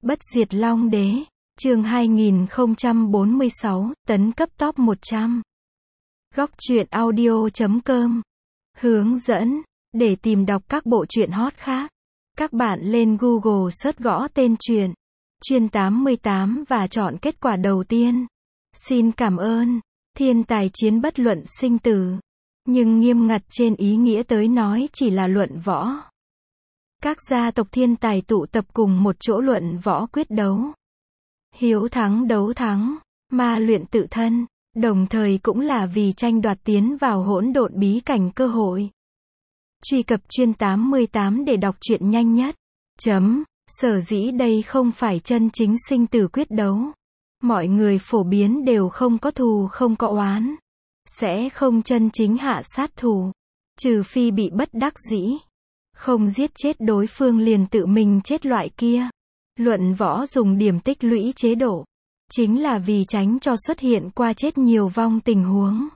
Bất diệt Long Đế, chương 2046, tấn cấp top 100. Góc truyện audio.com. Hướng dẫn, để tìm đọc các bộ truyện hot khác. Các bạn lên Google search gõ tên truyện, Chuyên 88 và chọn kết quả đầu tiên. Xin cảm ơn. Thiên tài chiến bất luận sinh tử, nhưng nghiêm ngặt trên ý nghĩa tới nói chỉ là luận võ. Các gia tộc thiên tài tụ tập cùng một chỗ luận võ quyết đấu. Hiếu thắng đấu thắng, ma luyện tự thân, đồng thời cũng là vì tranh đoạt tiến vào hỗn độn bí cảnh cơ hội. Truy cập Chuyên 88 để đọc truyện nhanh nhất. Sở dĩ đây không phải chân chính sinh tử quyết đấu. Mọi người phổ biến đều không có thù không có oán. Sẽ không chân chính hạ sát thủ. Trừ phi bị bất đắc dĩ. Không giết chết đối phương liền tự mình chết loại kia. Luận võ dùng điểm tích lũy chế độ. Chính là vì tránh cho xuất hiện qua chết nhiều vong tình huống.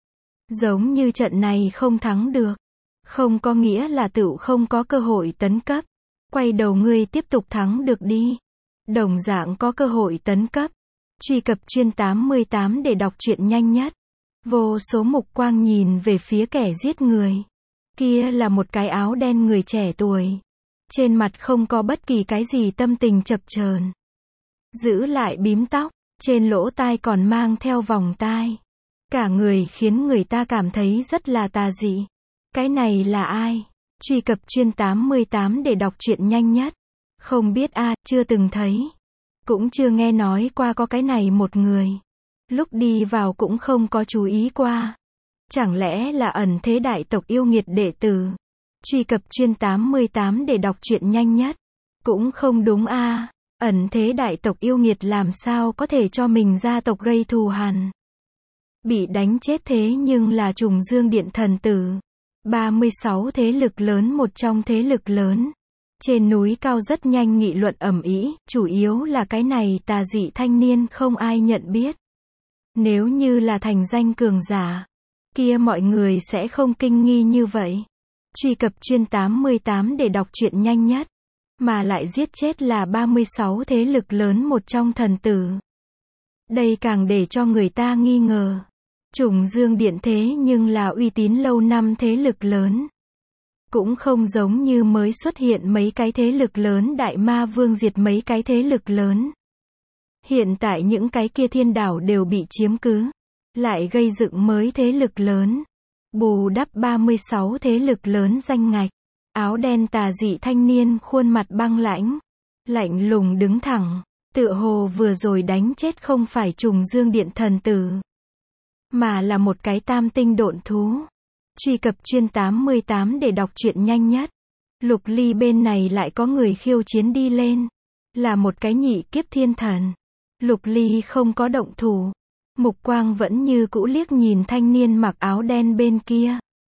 Giống như trận này không thắng được. Không có nghĩa là tự không có cơ hội tấn cấp. Quay đầu ngươi tiếp tục thắng được đi. Đồng dạng có cơ hội tấn cấp. Truy cập Chuyên 88 để đọc truyện nhanh nhất. Vô số mục quang nhìn về phía kẻ giết người. Kia là một cái áo đen người trẻ tuổi. Trên mặt không có bất kỳ cái gì tâm tình chập chờn. Giữ lại bím tóc, trên lỗ tai còn mang theo vòng tai. Cả người khiến người ta cảm thấy rất là tà dị. Cái này là ai? Truy cập Chuyên 88 để đọc truyện nhanh nhất. Không biết chưa từng thấy. Cũng chưa nghe nói qua có cái này một người. Lúc đi vào cũng không có chú ý qua. Chẳng lẽ là ẩn thế đại tộc yêu nghiệt đệ tử? Truy cập Chuyên 88 để đọc truyện nhanh nhất. Cũng không đúng ẩn thế đại tộc yêu nghiệt làm sao có thể cho mình gia tộc gây thù hằn. Bị đánh chết thế nhưng là Trùng Dương Điện thần tử. 36 thế lực lớn một trong thế lực lớn. Trên núi cao rất nhanh nghị luận ầm ĩ, chủ yếu là cái này tà dị thanh niên không ai nhận biết. Nếu như là thành danh cường giả, kia mọi người sẽ không kinh nghi như vậy. Truy cập Chuyên 88 để đọc truyện nhanh nhất. Mà lại giết chết là 36 thế lực lớn một trong thần tử. Đây càng để cho người ta nghi ngờ. Trùng Dương Điện thế nhưng là uy tín lâu năm thế lực lớn. Cũng không giống như mới xuất hiện mấy cái thế lực lớn Đại Ma Vương diệt mấy cái thế lực lớn. Hiện tại những cái kia thiên đảo đều bị chiếm cứ. Lại gây dựng mới thế lực lớn. Bù đắp 36 thế lực lớn danh ngạch. Áo đen tà dị thanh niên khuôn mặt băng lãnh. Lạnh lùng đứng thẳng. Tựa hồ vừa rồi đánh chết không phải Trùng Dương Điện thần tử. Mà là một cái tam tinh độn thú. Truy cập Chuyên 88 để đọc truyện nhanh nhất. Lục Ly bên này lại có người khiêu chiến đi lên. Là một cái nhị kiếp thiên thần. Lục Ly không có động thủ. Mục quang vẫn như cũ liếc nhìn thanh niên mặc áo đen bên kia.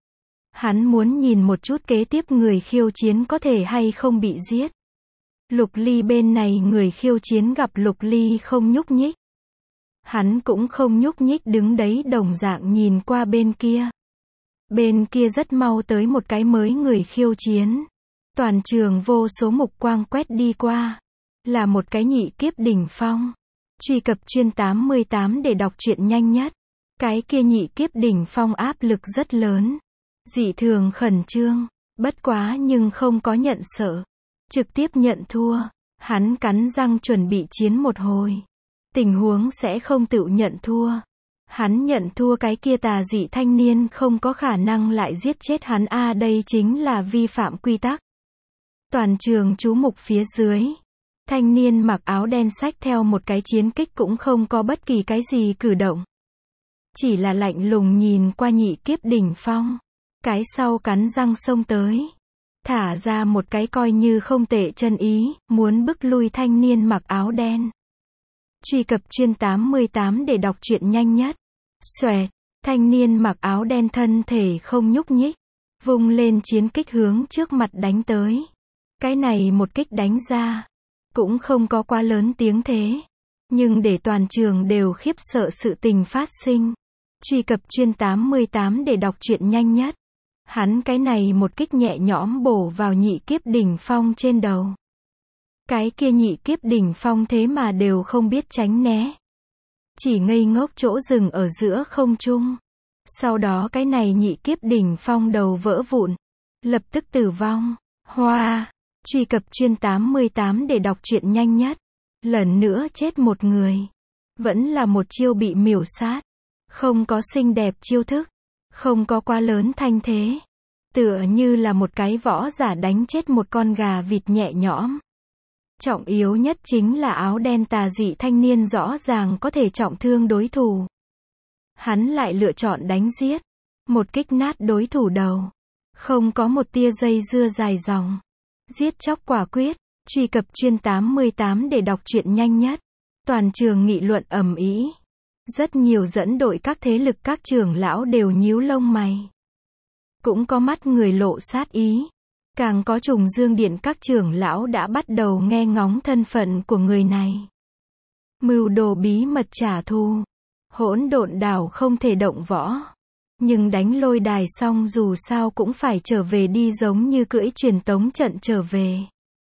Hắn muốn nhìn một chút kế tiếp người khiêu chiến có thể hay không bị giết. Lục Ly bên này người khiêu chiến gặp Lục Ly không nhúc nhích. Hắn cũng không nhúc nhích đứng đấy đồng dạng nhìn qua bên kia. Bên kia rất mau tới một cái mới người khiêu chiến. Toàn trường vô số mục quang quét đi qua. Là một cái nhị kiếp đỉnh phong. Truy cập Chuyên 88 để đọc truyện nhanh nhất. Cái kia nhị kiếp đỉnh phong áp lực rất lớn. Dị thường khẩn trương. Bất quá nhưng không có nhận sợ. Trực tiếp nhận thua. Hắn cắn răng chuẩn bị chiến một hồi. Tình huống sẽ không tự nhận thua. Hắn nhận thua cái kia tà dị thanh niên không có khả năng lại giết chết hắn đây chính là vi phạm quy tắc. Toàn trường chú mục phía dưới. Thanh niên mặc áo đen xách theo một cái chiến kích cũng không có bất kỳ cái gì cử động. Chỉ là lạnh lùng nhìn qua nhị kiếp đỉnh phong. Cái sau cắn răng xông tới. Thả ra một cái coi như không tệ chân ý, muốn bức lui thanh niên mặc áo đen. Truy cập Chuyên 88 để đọc truyện nhanh nhất. Xoẹt, thanh niên mặc áo đen thân thể không nhúc nhích. Vung lên chiến kích hướng trước mặt đánh tới. Cái này một kích đánh ra. Cũng không có quá lớn tiếng thế. Nhưng để toàn trường đều khiếp sợ sự tình phát sinh. Truy cập Chuyên 88 để đọc truyện nhanh nhất. Hắn cái này một kích nhẹ nhõm bổ vào nhị kiếp đỉnh phong trên đầu. Cái kia nhị kiếp đỉnh phong thế mà đều không biết tránh né. Chỉ ngây ngốc chỗ dừng ở giữa không trung. Sau đó cái này nhị kiếp đỉnh phong đầu vỡ vụn. Lập tức tử vong. Hoa. Truy cập chuyên 88 để đọc truyện nhanh nhất. Lần nữa chết một người. Vẫn là một chiêu bị miểu sát. Không có xinh đẹp chiêu thức. Không có quá lớn thanh thế. Tựa như là một cái võ giả đánh chết một con gà vịt nhẹ nhõm. Trọng yếu nhất chính là áo đen tà dị thanh niên rõ ràng có thể trọng thương đối thủ. Hắn lại lựa chọn đánh giết. Một kích nát đối thủ đầu. Không có một tia dây dưa dài dòng. Giết chóc quả quyết. Truy cập chuyên 88 để đọc truyện nhanh nhất. Toàn trường nghị luận ầm ĩ. Rất nhiều dẫn đội các thế lực các trưởng lão đều nhíu lông mày. Cũng có mắt người lộ sát ý. Càng có Trùng Dương Điện các trưởng lão đã bắt đầu nghe ngóng thân phận của người này. Mưu đồ bí mật trả thù. Hỗn độn đảo không thể động võ. Nhưng đánh lôi đài xong dù sao cũng phải trở về đi giống như cưỡi truyền tống trận trở về.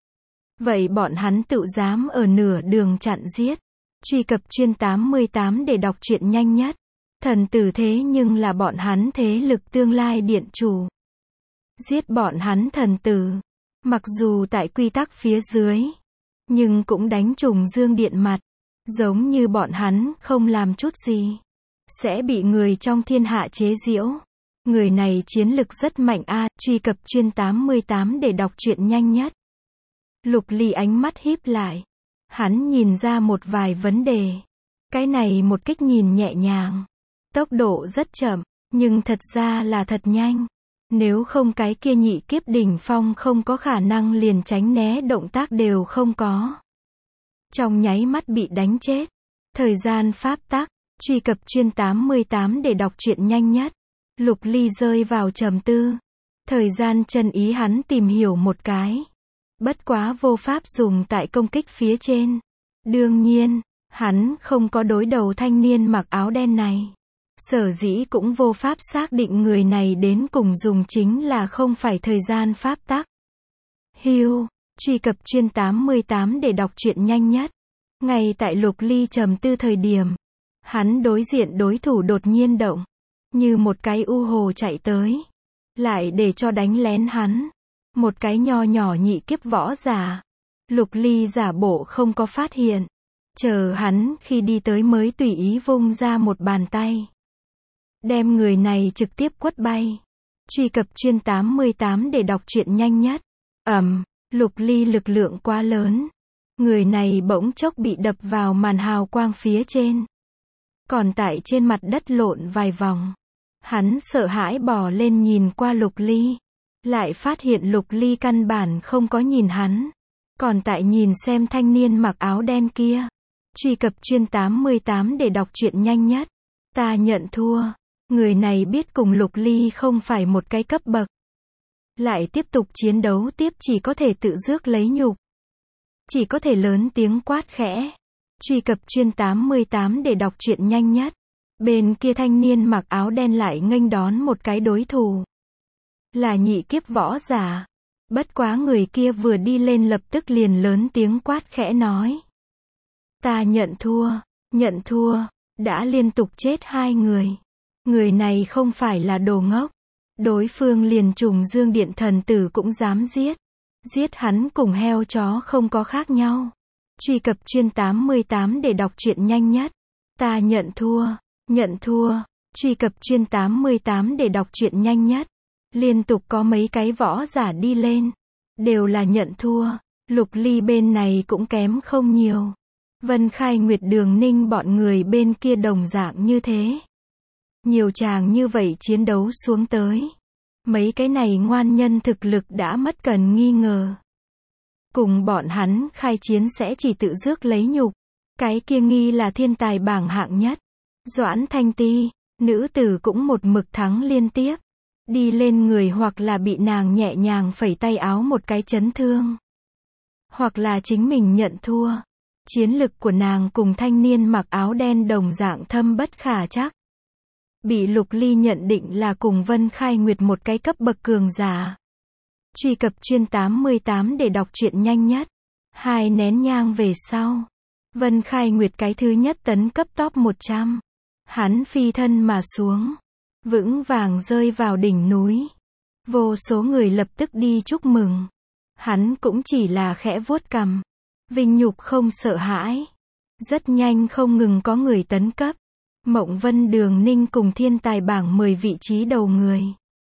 Vậy bọn hắn tự dám ở nửa đường chặn giết. Truy cập chuyên 88 để đọc truyện nhanh nhất. Thần tử thế nhưng là bọn hắn thế lực tương lai điện chủ. Giết bọn hắn thần tử. Mặc dù tại quy tắc phía dưới. Nhưng cũng đánh Trùng Dương Điện mặt. Giống như bọn hắn không làm chút gì. Sẽ bị người trong thiên hạ chế giễu. Người này chiến lực rất mạnh a. Truy cập chuyên 88 để đọc truyện nhanh nhất. Lục Ly ánh mắt híp lại. Hắn nhìn ra một vài vấn đề. Cái này một kích nhìn nhẹ nhàng. Tốc độ rất chậm. Nhưng thật ra là thật nhanh. Nếu không cái kia nhị kiếp đỉnh phong không có khả năng liền tránh né động tác đều không có. Trong nháy mắt bị đánh chết. Thời gian pháp tắc. Truy cập chuyên 88 để đọc truyện nhanh nhất. Lục Ly rơi vào trầm tư. Thời gian chân ý hắn tìm hiểu một cái. Bất quá vô pháp dùng tại công kích phía trên. Đương nhiên, hắn không có đối đầu thanh niên mặc áo đen này. Sở dĩ cũng vô pháp xác định người này đến cùng dùng chính là không phải thời gian pháp tắc. Hưu, truy cập chuyên 88 để đọc truyện nhanh nhất. Ngay tại Lục Ly trầm tư thời điểm, hắn đối diện đối thủ đột nhiên động, như một cái u hồ chạy tới, lại để cho đánh lén hắn. Một cái nho nhỏ nhị kiếp võ giả. Lục Ly giả bộ không có phát hiện. Chờ hắn khi đi tới mới tùy ý vung ra một bàn tay. Đem người này trực tiếp quất bay. Truy cập chuyên 88 để đọc truyện nhanh nhất. Lục Ly lực lượng quá lớn. Người này bỗng chốc bị đập vào màn hào quang phía trên. Còn tại trên mặt đất lộn vài vòng. Hắn sợ hãi bò lên nhìn qua Lục Ly. Lại phát hiện Lục Ly căn bản không có nhìn hắn. Còn tại nhìn xem thanh niên mặc áo đen kia. Truy cập chuyên 88 để đọc truyện nhanh nhất. Ta nhận thua. Người này biết cùng Lục Ly không phải một cái cấp bậc. Lại tiếp tục chiến đấu tiếp chỉ có thể tự rước lấy nhục. Chỉ có thể lớn tiếng quát khẽ. Truy cập chuyên 88 để đọc truyện nhanh nhất. Bên kia thanh niên mặc áo đen lại nghênh đón một cái đối thủ. Là nhị kiếp võ giả. Bất quá người kia vừa đi lên lập tức liền lớn tiếng quát khẽ nói. Ta nhận thua, đã liên tục chết 2 người. Người này không phải là đồ ngốc. Đối phương liền Trùng Dương Điện thần tử cũng dám giết. Giết hắn cùng heo chó không có khác nhau. Truy cập chuyên 88 để đọc truyện nhanh nhất. Ta nhận thua, truy cập chuyên 88 để đọc truyện nhanh nhất. Liên tục có mấy cái võ giả đi lên. Đều là nhận thua. Lục Ly bên này cũng kém không nhiều. Vân Khai Nguyệt Đường Ninh bọn người bên kia đồng dạng như thế. Nhiều chàng như vậy chiến đấu xuống tới. Mấy cái này ngoan nhân thực lực đã mất cần nghi ngờ. Cùng bọn hắn khai chiến sẽ chỉ tự rước lấy nhục. Cái kia nghi là thiên tài bảng hạng nhất. Doãn Thanh Ti, nữ tử cũng một mực thắng liên tiếp. Đi lên người hoặc là bị nàng nhẹ nhàng phẩy tay áo một cái chấn thương. Hoặc là chính mình nhận thua. Chiến lực của nàng cùng thanh niên mặc áo đen đồng dạng thâm bất khả trắc. Bị Lục Ly nhận định là cùng Vân Khai Nguyệt một cái cấp bậc cường giả. Truy cập chuyên 88 để đọc truyện nhanh nhất. 2 nén nhang về sau, Vân Khai Nguyệt cái thứ nhất tấn cấp top 100. Hắn phi thân mà xuống, vững vàng rơi vào đỉnh núi. Vô số người lập tức đi chúc mừng. Hắn cũng chỉ là khẽ vuốt cằm, vinh nhục không sợ hãi. Rất nhanh không ngừng có người tấn cấp. Mộng Vân Đường Ninh cùng thiên tài bảng 10 vị trí đầu người.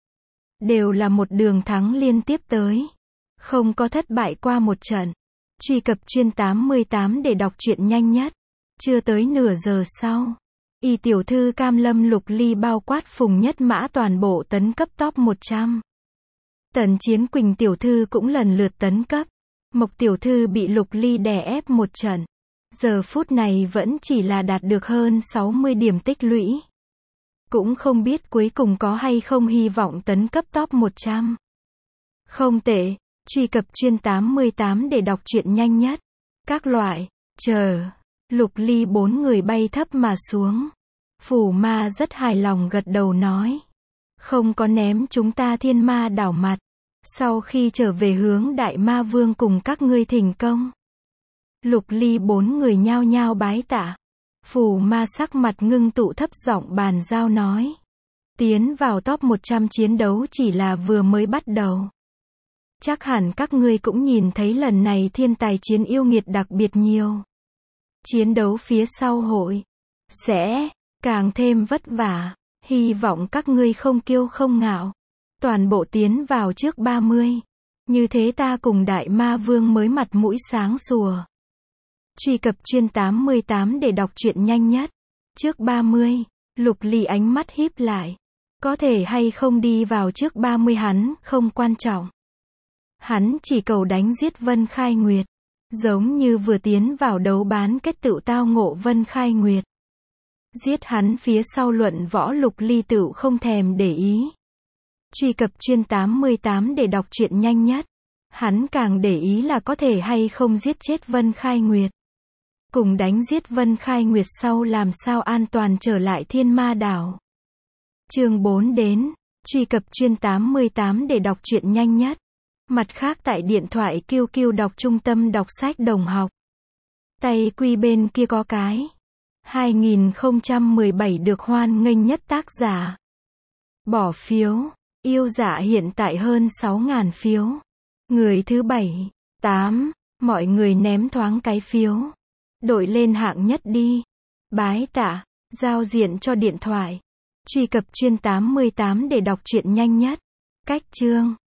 Đều là một đường thắng liên tiếp tới. Không có thất bại qua một trận. Truy cập chuyên 88 để đọc truyện nhanh nhất. Chưa tới nửa giờ sau, Y tiểu thư Cam Lâm Lục Ly bao quát Phùng Nhất Mã toàn bộ tấn cấp top 100. Tần Chiến Quỳnh tiểu thư cũng lần lượt tấn cấp. Mộc tiểu thư bị Lục Ly đè ép một trận. Giờ phút này vẫn chỉ là đạt được hơn 60 điểm tích lũy. Cũng không biết cuối cùng có hay không hy vọng tấn cấp top 100. Không tệ, truy cập chuyên 88 để đọc truyện nhanh nhất. Các loại, chờ. Lục Ly 4 người bay thấp mà xuống. Phủ Ma rất hài lòng gật đầu nói. Không có ném chúng ta Thiên Ma đảo mặt. Sau khi trở về hướng Đại Ma Vương cùng các ngươi thỉnh công. Lục Ly 4 người nhao nhao bái tạ. Phủ Ma sắc mặt ngưng tụ thấp giọng bàn giao nói. Tiến vào top 100 chiến đấu chỉ là vừa mới bắt đầu. Chắc hẳn các ngươi cũng nhìn thấy lần này thiên tài chiến yêu nghiệt đặc biệt nhiều. Chiến đấu phía sau hội sẽ càng thêm vất vả. Hy vọng các ngươi không kiêu không ngạo. Toàn bộ tiến vào trước 30. Như thế ta cùng Đại Ma Vương mới mặt mũi sáng sủa. Truy cập chuyên 88 để đọc truyện nhanh nhất. Trước 30, Lục Ly ánh mắt híp lại. Có thể hay không đi vào trước 30 hắn không quan trọng. Hắn chỉ cầu đánh giết Vân Khai Nguyệt. Giống như vừa tiến vào đấu bán kết tựu tao ngộ Vân Khai Nguyệt. Giết hắn phía sau luận võ Lục Ly tựu không thèm để ý. Truy cập chuyên 88 để đọc truyện nhanh nhất. Hắn càng để ý là có thể hay không giết chết Vân Khai Nguyệt. Cùng đánh giết Vân Khai Nguyệt sau làm sao an toàn trở lại Thiên Ma đảo. Chương 4 đến. Truy cập chuyên 88 để đọc truyện nhanh nhất. Mặt khác tại điện thoại QQ đọc trung tâm đọc sách đồng học. Tay quy bên kia có cái. 2017 được hoan nghênh nhất tác giả. Bỏ phiếu. Yêu dạ hiện tại hơn 6.000 phiếu. Người thứ 7, 8. Mọi người ném thoáng cái phiếu. Đội lên hạng nhất đi. Bái tạ. Giao diện cho điện thoại. Truy cập chuyên 88 để đọc truyện nhanh nhất. Cách chương.